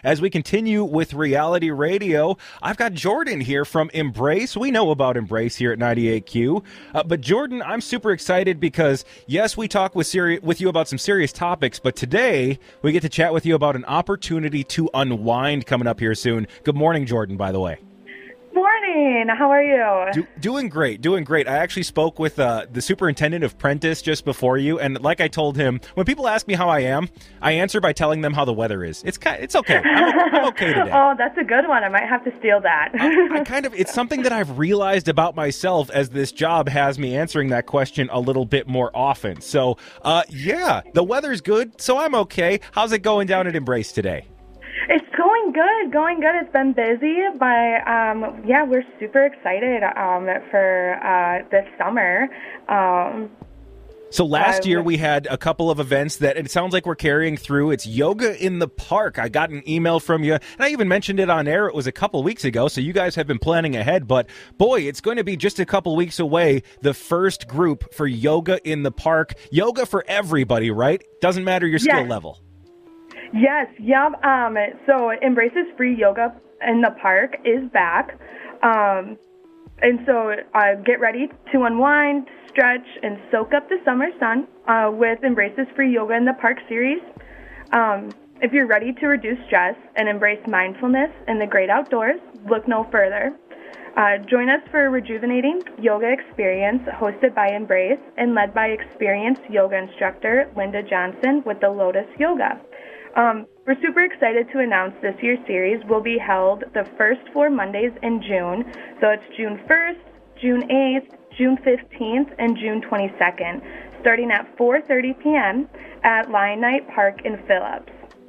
as we continue with reality radio. I've got Jordan here from Embrace. We know about Embrace here at 98Q. But Jordan, I'm super excited because, yes, we talk with you about some serious topics, but today we get to chat with you about an opportunity to unwind coming up here soon. Good morning, Jordan, by the way. Morning. How are you? Doing great. I actually spoke with the superintendent of Prentice just before you, and like I told him, when people ask me how I am, I answer by telling them how the weather is. It's okay. I'm okay today. Oh, that's a good one. I might have to steal that. It's something that I've realized about myself as this job has me answering that question a little bit more often. So, the weather's good, so I'm okay. How's it going down at Embrace today? It's going good. It's been busy, but we're super excited for this summer. So last year we had a couple of events that it sounds like we're carrying through. It's Yoga in the Park. I got an email from you, and I even mentioned it on air. It was a couple weeks ago, so you guys have been planning ahead. But boy, it's going to be just a couple weeks away, the first group for Yoga in the Park. Yoga for everybody, right? Doesn't matter your skill level. Yes, yep. So Embrace's free Yoga in the Park is back. And so get ready to unwind, stretch, and soak up the summer sun with Embrace's free Yoga in the Park series. If you're ready to reduce stress and embrace mindfulness in the great outdoors, look no further. Join us for a rejuvenating yoga experience hosted by Embrace and led by experienced yoga instructor Linda Johnson with the Lotus Yoga. We're super excited to announce this year's series will be held the first 4 Mondays in June. So it's June 1st, June 8th, June 15th, and June 22nd, starting at 4:30 p.m. at Lion Night Park in Phillips.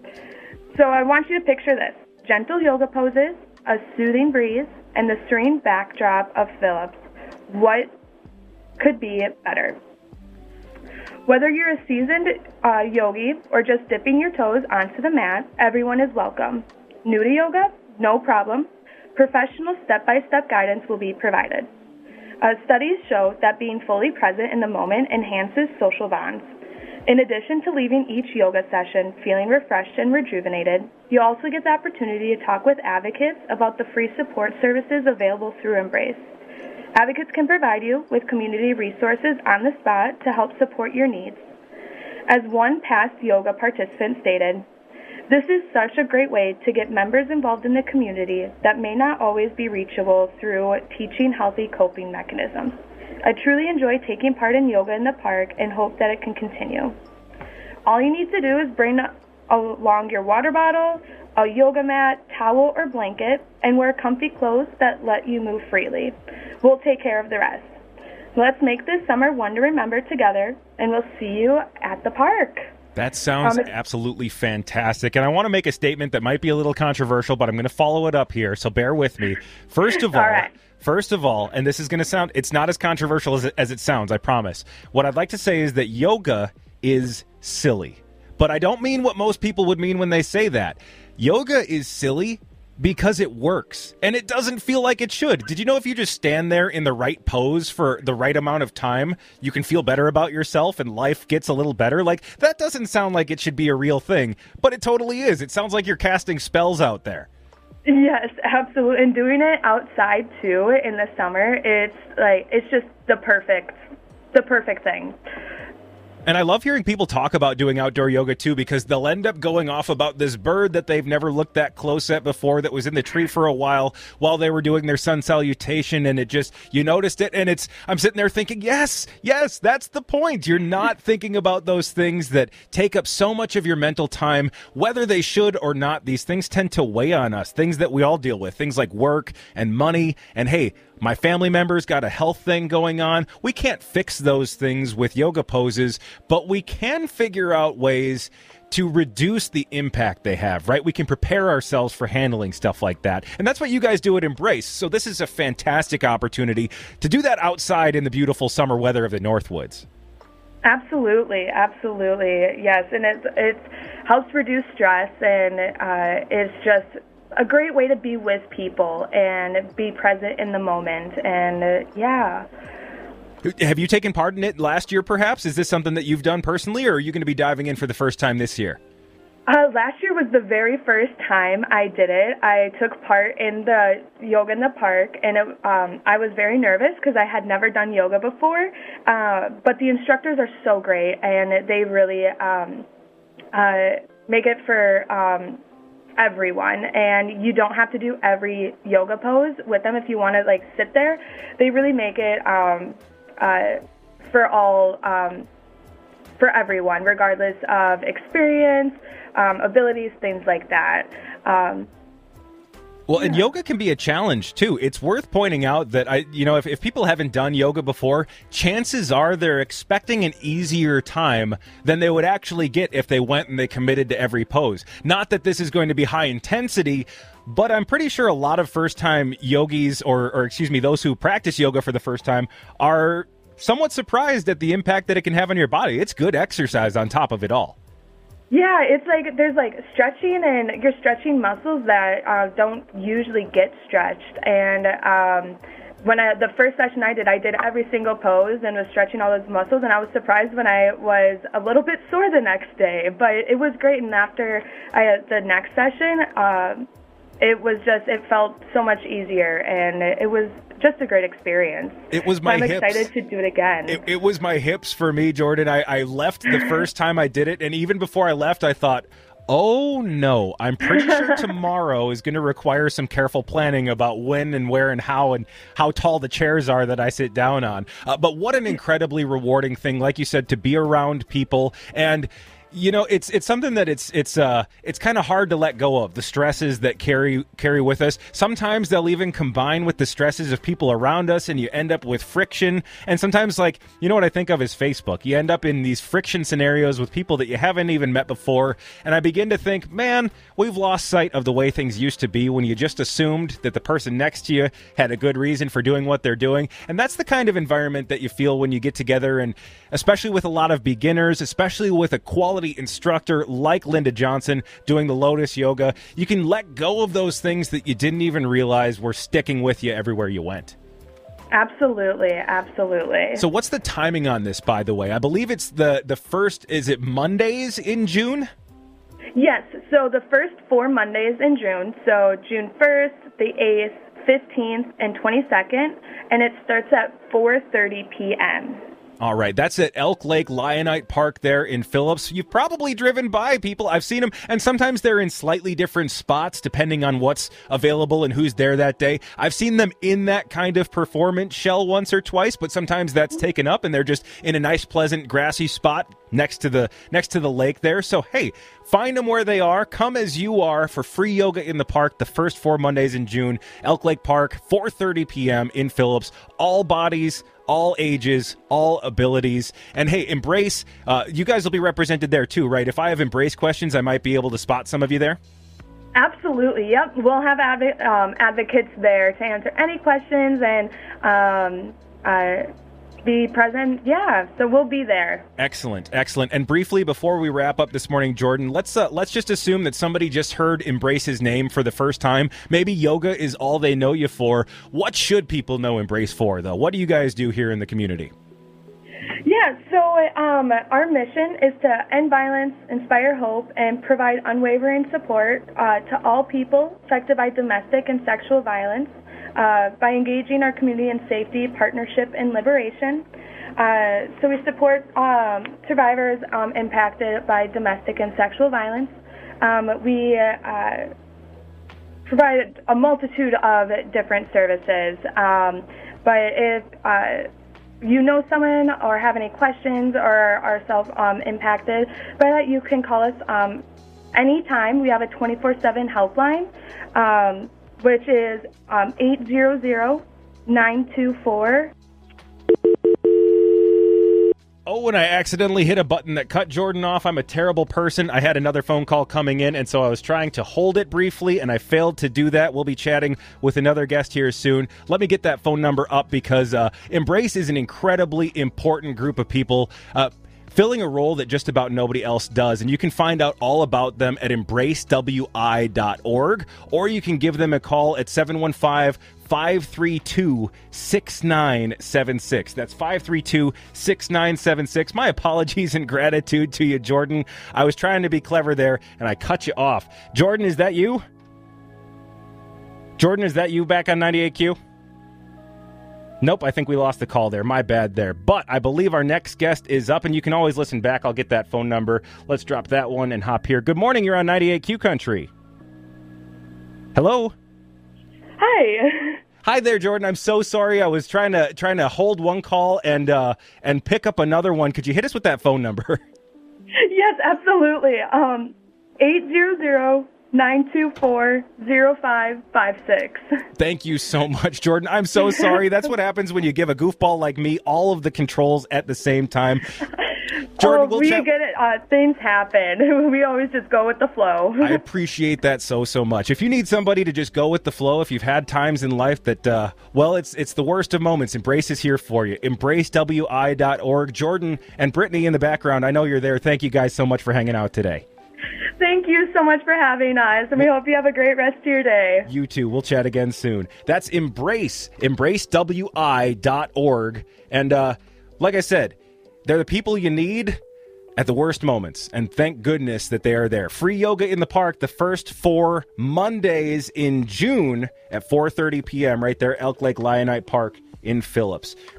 So I want you to picture this: gentle yoga poses, a soothing breeze, and the serene backdrop of Phillips. What could be better? Whether you're a seasoned yogi or just dipping your toes onto the mat, everyone is welcome. New to yoga? No problem. Professional step-by-step guidance will be provided. Studies show that being fully present in the moment enhances social bonds. In addition to leaving each yoga session feeling refreshed and rejuvenated, you also get the opportunity to talk with advocates about the free support services available through Embrace. Advocates can provide you with community resources on the spot to help support your needs. As one past yoga participant stated, this is such a great way to get members involved in the community that may not always be reachable through teaching healthy coping mechanisms. I truly enjoy taking part in Yoga in the Park and hope that it can continue. All you need to do is bring along your water bottle, a yoga mat, towel, or blanket, and wear comfy clothes that let you move freely. We'll take care of the rest. Let's make this summer one to remember together, and we'll see you at the park. That sounds absolutely fantastic. And I want to make a statement that might be a little controversial, but I'm going to follow it up here, so bear with me. First of all, and this is going to sound, it's not as controversial as it sounds, I promise. What I'd like to say is that yoga is silly. But I don't mean what most people would mean when they say that. Yoga is silly because it works, and it doesn't feel like it should. Did you know if you just stand there in the right pose for the right amount of time, you can feel better about yourself and life gets a little better? Like, that doesn't sound like it should be a real thing, but it totally is. It sounds like you're casting spells out there. Yes, absolutely. And doing it outside, too, in the summer, it's just the perfect thing. And I love hearing people talk about doing outdoor yoga, too, because they'll end up going off about this bird that they've never looked that close at before that was in the tree for a while they were doing their sun salutation, and you noticed it, and I'm sitting there thinking, yes, that's the point. You're not thinking about those things that take up so much of your mental time, whether they should or not. These things tend to weigh on us, things that we all deal with, things like work and money, and hey, my family member's got a health thing going on. We can't fix those things with yoga poses, but we can figure out ways to reduce the impact they have, right? We can prepare ourselves for handling stuff like that. And that's what you guys do at Embrace. So this is a fantastic opportunity to do that outside in the beautiful summer weather of the Northwoods. Absolutely. Yes, and it helps reduce stress, and it's just a great way to be with people and be present in the moment. And Have you taken part in it last year, perhaps? Is this something that you've done personally, or are you going to be diving in for the first time this year? Last year was the very first time I did it. I took part in the Yoga in the Park, and I was very nervous because I had never done yoga before. But the instructors are so great, and they really make it for everyone. And you don't have to do every yoga pose with them if you want to like sit there. They really make it for all. For everyone, regardless of experience, abilities, things like that. Well, and yoga can be a challenge, too. It's worth pointing out that, if people haven't done yoga before, chances are they're expecting an easier time than they would actually get if they went and they committed to every pose. Not that this is going to be high intensity, but I'm pretty sure a lot of first-time yogis, or those who practice yoga for the first time, are somewhat surprised at the impact that it can have on your body. It's good exercise on top of it all. Yeah, it's like there's like stretching, and you're stretching muscles that don't usually get stretched. And when the first session I did every single pose and was stretching all those muscles, and I was surprised when I was a little bit sore the next day. But it was great, and after the next session, it felt so much easier, and it was just a great experience. It was my I'm hips. excited to do it again. It was my hips for me, Jordan. I left the first time I did it, and even before I left, I thought, oh no, I'm pretty sure tomorrow is going to require some careful planning about when and where and how tall the chairs are that I sit down on. But what an incredibly rewarding thing, like you said, to be around people. And it's something that it's kind of hard to let go of, the stresses that carry with us. Sometimes they'll even combine with the stresses of people around us, and you end up with friction. And sometimes, what I think of is Facebook. You end up in these friction scenarios with people that you haven't even met before. And I begin to think, man, we've lost sight of the way things used to be when you just assumed that the person next to you had a good reason for doing what they're doing. And that's the kind of environment that you feel when you get together, and especially with a lot of beginners, especially with a quality instructor like Linda Johnson doing the Lotus Yoga, you can let go of those things that you didn't even realize were sticking with you everywhere you went. Absolutely, absolutely. So what's the timing on this, by the way? I believe it's the first, is it Mondays in June? Yes, so the first 4 Mondays in June, so June 1st, the 8th, 15th, and 22nd, and it starts at 4:30 p.m. All right, that's at Elk Lake Lionite Park there in Phillips. You've probably driven by people. I've seen them, and sometimes they're in slightly different spots depending on what's available and who's there that day. I've seen them in that kind of performance shell once or twice, but sometimes that's taken up and they're just in a nice, pleasant, grassy spot next to the lake there. So, hey, find them where they are. Come as you are for free yoga in the park the first 4 Mondays in June. Elk Lake Park, 4:30 p.m. in Phillips. All bodies, all ages, all abilities. And hey, Embrace, you guys will be represented there too, right? If I have Embrace questions, I might be able to spot some of you there? Absolutely, yep. We'll have advocates there to answer any questions and be present. Yeah, so we'll be there. Excellent. And briefly, before we wrap up this morning, Jordan, let's just assume that somebody just heard Embrace's name for the first time. Maybe yoga is all they know you for. What should people know Embrace for, though? What do you guys do here in the community? Yeah, so our mission is to end violence, inspire hope, and provide unwavering support to all people affected by domestic and sexual violence by engaging our community in safety, partnership, and liberation. So we support survivors impacted by domestic and sexual violence. We provide a multitude of different services, but if you know someone or have any questions or are self-impacted by that, you can call us anytime. We have a 24/7 helpline, which is 800-924. Oh, and I accidentally hit a button that cut Jordan off. I'm a terrible person. I had another phone call coming in, and so I was trying to hold it briefly, and I failed to do that. We'll be chatting with another guest here soon. Let me get that phone number up because Embrace is an incredibly important group of people. filling a role that just about nobody else does. And you can find out all about them at embracewi.org, or you can give them a call at 715-532-6976. That's 532-6976. My apologies and gratitude to you, Jordan. I was trying to be clever there, and I cut you off. Jordan, is that you? Jordan, is that you back on 98Q? Nope, I think we lost the call there. My bad there. But I believe our next guest is up, and you can always listen back. I'll get that phone number. Let's drop that one and hop here. Good morning. You're on 98Q Country. Hello? Hi. Hi there, Jordan. I'm so sorry. I was trying to hold one call and pick up another one. Could you hit us with that phone number? Yes, absolutely. 800-924-0556. Thank you so much, Jordan. I'm so sorry. That's what happens when you give a goofball like me all of the controls at the same time. Jordan, we get it. Things happen. We always just go with the flow. I appreciate that so much. If you need somebody to just go with the flow, if you've had times in life that, it's the worst of moments, Embrace is here for you. EmbraceWI.org. Jordan and Brittany in the background, I know you're there. Thank you guys so much for hanging out today. Thank you so much for having us, and we hope you have a great rest of your day. You too. We'll chat again soon. That's Embrace, EmbraceWI.org. And like I said, they're the people you need at the worst moments, and thank goodness that they are there. Free yoga in the park the first 4 Mondays in June at 4:30 p.m. right there, Elk Lake Lionite Park in Phillips.